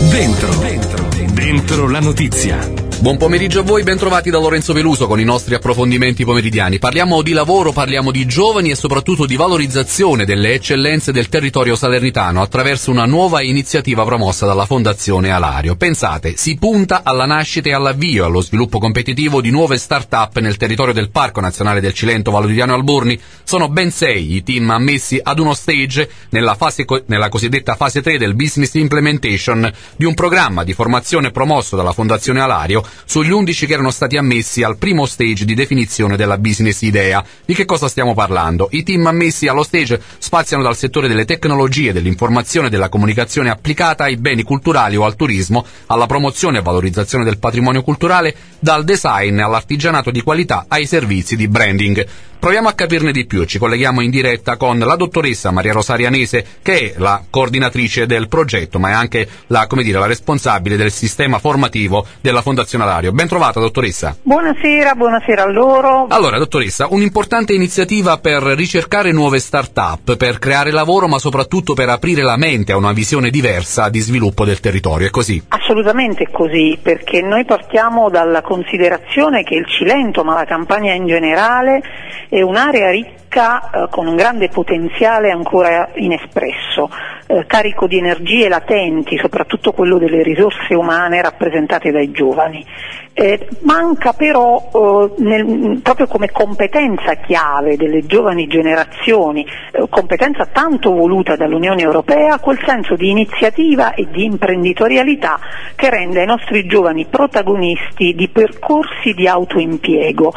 Dentro la notizia. Buon pomeriggio a voi, bentrovati da Lorenzo Peluso con i nostri approfondimenti pomeridiani. Parliamo di lavoro, parliamo di giovani e soprattutto di valorizzazione delle eccellenze del territorio salernitano attraverso una nuova iniziativa promossa dalla Fondazione Alario. Pensate, si punta alla nascita e all'avvio, allo sviluppo competitivo di nuove start-up nel territorio del Parco Nazionale del Cilento, Valodiano e Alborni. Sono ben 6 i team ammessi ad uno stage nella cosiddetta fase 3 del Business Implementation di un programma di formazione promosso dalla Fondazione Alario sugli 11 che erano stati ammessi al primo stage di definizione della business idea. Di che cosa stiamo parlando? I team ammessi allo stage spaziano dal settore delle tecnologie, dell'informazione e della comunicazione applicata ai beni culturali o al turismo, alla promozione e valorizzazione del patrimonio culturale, dal design all'artigianato di qualità ai servizi di branding. Proviamo a capirne di più e ci colleghiamo in diretta con la dottoressa Maria Rosaria Nese, che è la coordinatrice del progetto, ma è anche la responsabile del sistema formativo della Fondazione Alario. Ben trovata, dottoressa. Buonasera a loro. Allora, dottoressa, un'importante iniziativa per ricercare nuove start-up, per creare lavoro, ma soprattutto per aprire la mente a una visione diversa di sviluppo del territorio, è così? Assolutamente così, perché noi partiamo dalla considerazione che il Cilento, ma la Campania in generale, è un'area ricca con un grande potenziale ancora inespresso, carico di energie latenti, soprattutto quello delle risorse umane rappresentate dai giovani. Manca però proprio come competenza chiave delle giovani generazioni, competenza tanto voluta dall'Unione Europea, quel senso di iniziativa e di imprenditorialità che rende i nostri giovani protagonisti di percorsi di autoimpiego.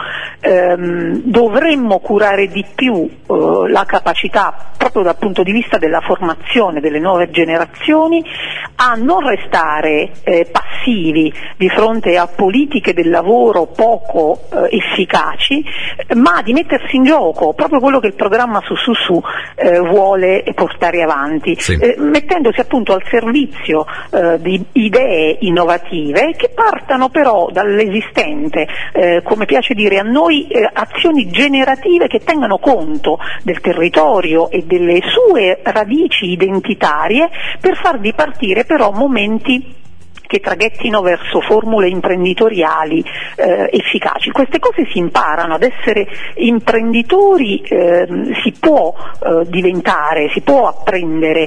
Dovremmo curare di più la capacità, proprio dal punto di vista della formazione delle nuove generazioni, a non restare passivi di fronte a politiche del lavoro poco efficaci, ma di mettersi in gioco, proprio quello che il programma Su vuole portare avanti, sì. Mettendosi appunto al servizio di idee innovative che partano però dall'esistente, come piace dire a noi, azioni generative che tengano conto del territorio e delle sue radici identitarie, per far dipartire però momenti che traghettino verso formule imprenditoriali efficaci. Queste cose si imparano, ad essere imprenditori si può diventare, si può apprendere.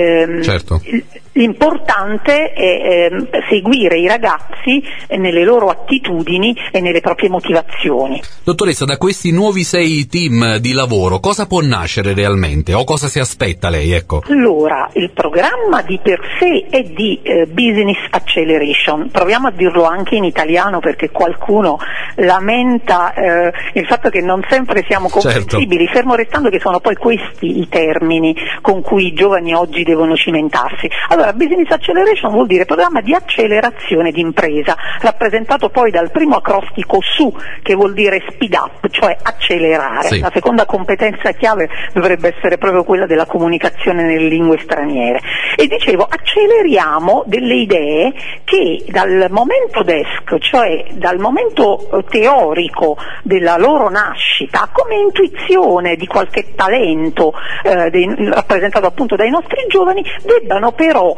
Certo. L'importante è seguire i ragazzi nelle loro attitudini e nelle proprie motivazioni. Dottoressa, da questi nuovi 6 team di lavoro cosa può nascere realmente o cosa si aspetta lei? Ecco. Allora, il programma di per sé è di Business Acceleration, proviamo a dirlo anche in italiano perché qualcuno lamenta il fatto che non sempre siamo comprensibili, certo. Fermo restando che sono poi questi i termini con cui i giovani oggi devono cimentarsi. Allora, Business Acceleration vuol dire programma di accelerazione di impresa, rappresentato poi dal primo acrostico SU, che vuol dire speed up, cioè accelerare. Sì. La seconda competenza chiave dovrebbe essere proprio quella della comunicazione nelle lingue straniere. E dicevo, acceleriamo delle idee che dal momento desk, cioè dal momento teorico della loro nascita, come intuizione di qualche talento rappresentato appunto dai nostri giovani, debbano però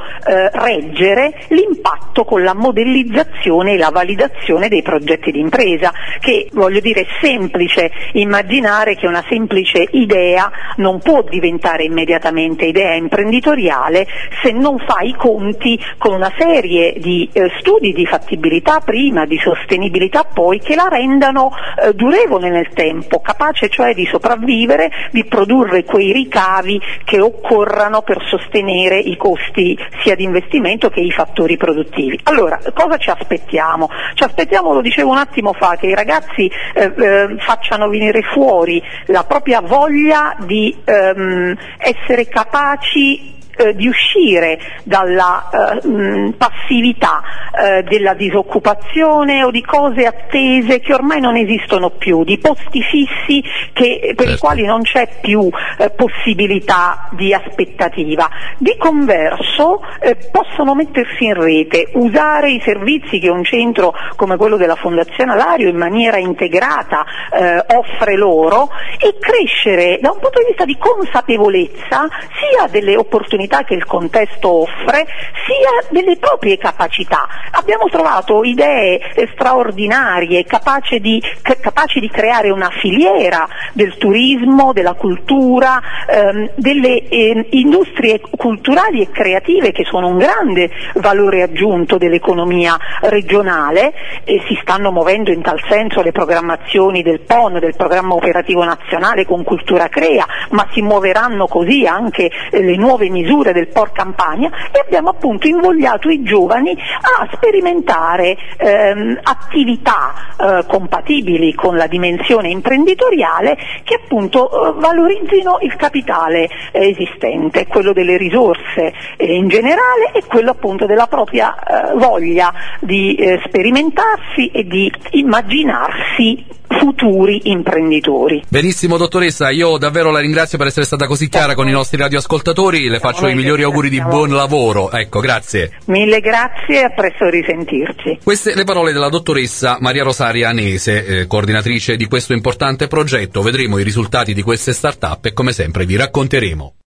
reggere l'impatto con la modellizzazione e la validazione dei progetti di impresa, che voglio dire è semplice immaginare che una semplice idea non può diventare immediatamente idea imprenditoriale se non fa i conti con una serie di studi di fattibilità prima, di sostenibilità poi, che la rendano durevole nel tempo, capace cioè di sopravvivere, di produrre quei ricavi che occorrano per sostenere i costi sia di investimento che i fattori produttivi. Allora, cosa ci aspettiamo? Ci aspettiamo, lo dicevo un attimo fa, che i ragazzi facciano venire fuori la propria voglia di essere capaci di uscire dalla passività della disoccupazione o di cose attese che ormai non esistono più, di posti fissi per i quali non c'è più possibilità di aspettativa. Di converso possono mettersi in rete, usare i servizi che un centro come quello della Fondazione Alario in maniera integrata offre loro, e crescere da un punto di vista di consapevolezza sia delle opportunità opportunità che il contesto offre, sia delle proprie capacità. Abbiamo trovato idee straordinarie, capaci di creare una filiera del turismo, della cultura, delle industrie culturali e creative che sono un grande valore aggiunto dell'economia regionale, e si stanno muovendo in tal senso le programmazioni del PON, del Programma Operativo Nazionale con Cultura Crea, ma si muoveranno così anche le nuove misure del POR Campania, e abbiamo appunto invogliato i giovani a sperimentare attività compatibili con la dimensione imprenditoriale, che appunto valorizzino il capitale esistente, quello delle risorse in generale e quello appunto della propria voglia di sperimentarsi e di immaginarsi futuri imprenditori. Benissimo dottoressa, io davvero la ringrazio per essere stata così chiara con i nostri radioascoltatori, le faccio i migliori auguri di buon lavoro, ecco, grazie. Mille grazie, a presto risentirci. Queste le parole della dottoressa Maria Rosaria Anese, coordinatrice di questo importante progetto. Vedremo i risultati di queste start-up e come sempre vi racconteremo.